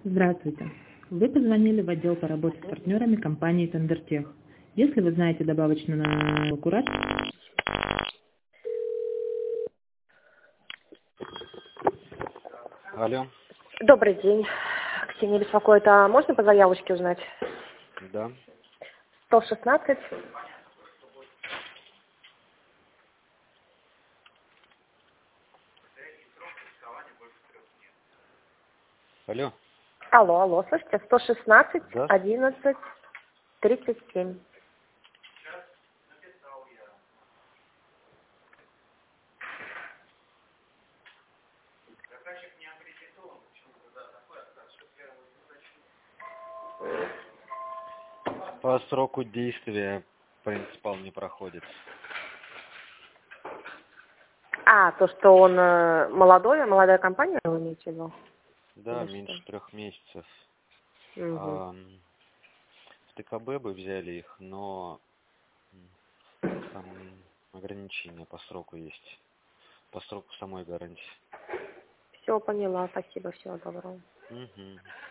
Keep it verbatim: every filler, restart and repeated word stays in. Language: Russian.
Здравствуйте. Вы позвонили в отдел по работе с партнерами компании Тендертех. Если вы знаете добавочную на кураж... Алло. Добрый день. Ксения беспокоит. А можно по заявочке узнать? Да. сто шестнадцать. Алло. Алло, алло, слышите? сто шестнадцать, Да. одиннадцать, тридцать семь. По сроку действия принципал не проходит. А, то, что он э, молодой, молодая компания, вы имеете в виду? Да, Или меньше что? трех месяцев. Угу. А, в ТКБ бы взяли их, но там ограничения по сроку есть. По сроку самой гарантии. Все, поняла. Спасибо, всего доброго. Угу.